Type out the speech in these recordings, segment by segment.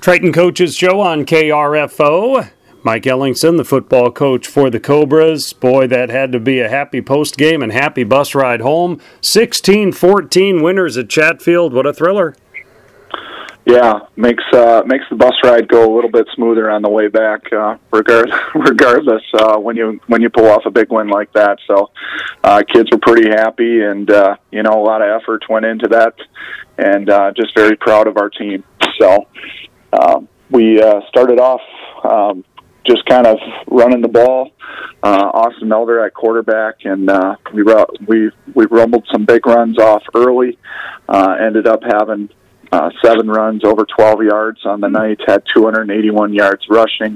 Triton Coaches Show on KRFO. Mike Ellingson, the football coach for the Cobras. Boy, that had to be a happy post-game and happy bus ride home. 16-14 winners at Chatfield. What a thriller. Yeah, makes the bus ride go a little bit smoother on the way back, regardless when you pull off a big win like that. So kids were pretty happy, and a lot of effort went into that, and just very proud of our team. So we started off just kind of running the ball. Austin Melder at quarterback, and we rumbled some big runs off early. Ended up having 7 runs over 12 yards on the night, had 281 yards rushing.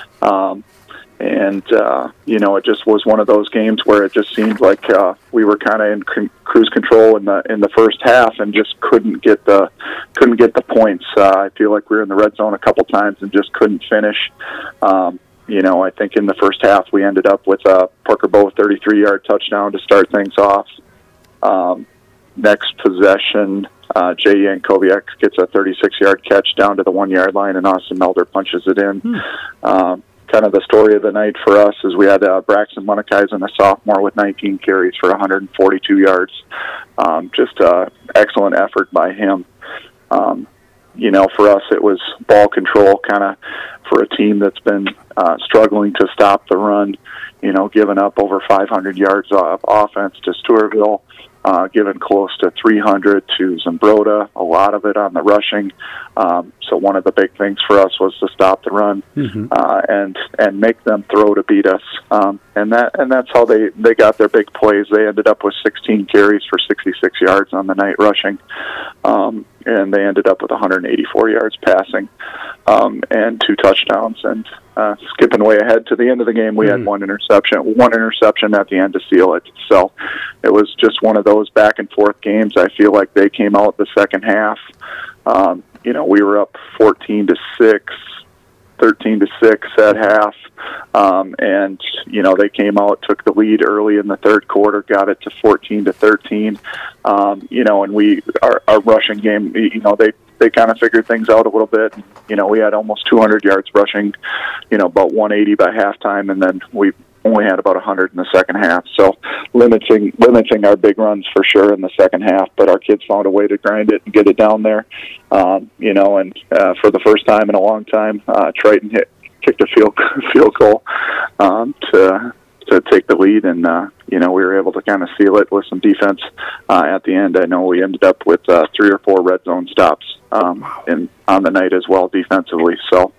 It just was one of those games where it just seemed like we were kind of in cruise control in the first half and just couldn't get the points. I feel like we were in the red zone a couple times and just couldn't finish. I think in the first half we ended up with a Parker Bowe 33-yard touchdown to start things off. Next possession, Jay Yankovic gets a 36-yard catch down to the 1-yard line, and Austin Melder punches it in. Kind of the story of the night for us is we had Braxton Munnikisen, a sophomore, with 19 carries for 142 yards. Just excellent effort by him. For us, it was ball control, kind of for a team that's been struggling to stop the run, giving up over 500 yards of offense to Stewartville, given close to 300 to Zambroda, a lot of it on the rushing. So one of the big things for us was to stop the run and make them throw to beat us. And that's how they got their big plays. They ended up with 16 carries for 66 yards on the night rushing. And they ended up with 184 yards passing and 2 touchdowns. And skipping way ahead to the end of the game, we had one interception at the end to seal it. So it was just one of those back and forth games. I feel like they came out the second half. We were up 14-6, 13-6 at half. They came out, took the lead early in the third quarter, got it to 14-13. And our rushing game, they kind of figured things out a little bit. We had almost 200 yards rushing, about 180 by halftime, and then we only had about 100 in the second half. So limiting our big runs for sure in the second half, but our kids found a way to grind it and get it down there. For the first time in a long time, Triton kicked a field goal to take the lead, and we were able to kind of seal it with some defense at the end. I know we ended up with 3 or 4 red zone stops on the night as well defensively. So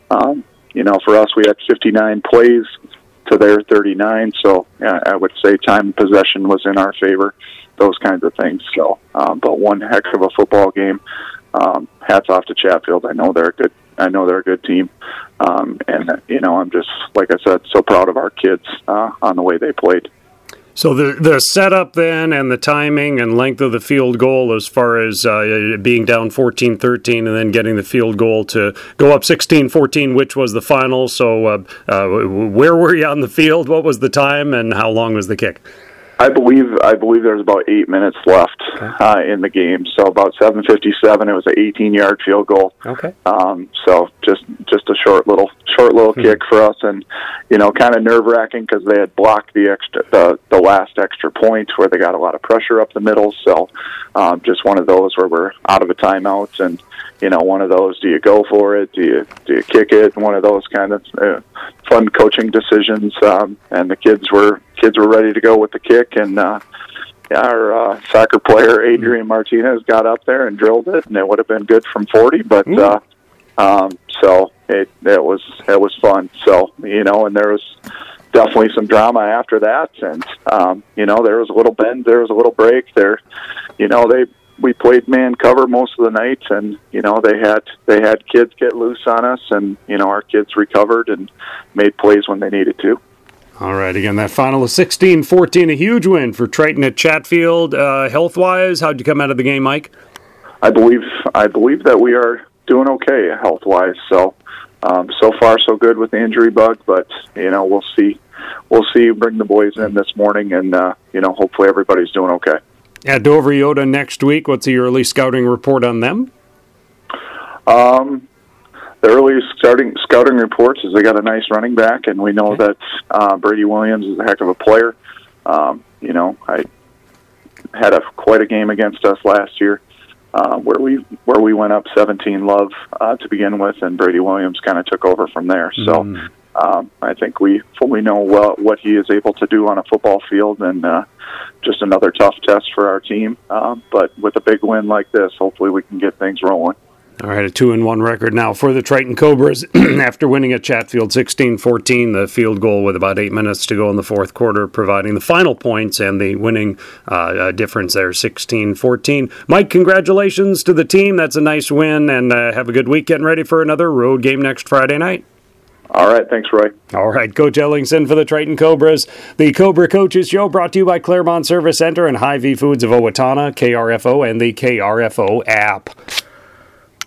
for us, we had 59 plays to their 39. So I would say time and possession was in our favor. Those kinds of things. So, but one heck of a football game. Hats off to Chatfield. I know they're a good team. I'm just, like I said, so proud of our kids on the way they played. So the setup then and the timing and length of the field goal as far as being down 14-13 and then getting the field goal to go up 16-14, which was the final. So where were you on the field? What was the time and how long was the kick? I believe there's about 8 minutes left in the game. So about 7:57, it was an 18-yard field goal. Okay. So just a short little kick for us, and kind of nerve-wracking because they had blocked the last extra point where they got a lot of pressure up the middle. So just one of those where we're out of a timeout, and one of those, do you go for it? Do you kick it? One of those kind of fun coaching decisions. And the kids were ready to go with the kick, and our soccer player Adrian Martinez got up there and drilled it, and it would have been good from 40. But so it was fun. So and there was definitely some drama after that, and there was a little bend, there was a little break there. We played man cover most of the night, and they had kids get loose on us, and our kids recovered and made plays when they needed to. All right, again, that final is 16-14, a huge win for Triton at Chatfield. Health-wise, how'd you come out of the game, Mike? I believe that we are doing okay health-wise. So far so good with the injury bug, but we'll see. Bring the boys in this morning, and hopefully everybody's doing okay. At Dover Yoda next week, what's the early scouting report on them? the early scouting reports is they got a nice running back, and we know that Brady Williams is a heck of a player. I had quite a game against us last year where we went up 17-love to begin with, and Brady Williams kind of took over from there. So I think we fully know what he is able to do on a football field, and just another tough test for our team. But with a big win like this, hopefully we can get things rolling. All right, a 2-1 record now for the Triton Cobras after winning at Chatfield 16-14, the field goal with about 8 minutes to go in the fourth quarter, providing the final points and the winning difference there, 16-14. Mike, congratulations to the team. That's a nice win, and have a good week getting ready for another road game next Friday night. All right, thanks, Roy. All right, Coach Ellingson for the Triton Cobras. The Cobra Coaches Show brought to you by Claremont Service Center and Hy-Vee Foods of Owatonna, KRFO, and the KRFO app.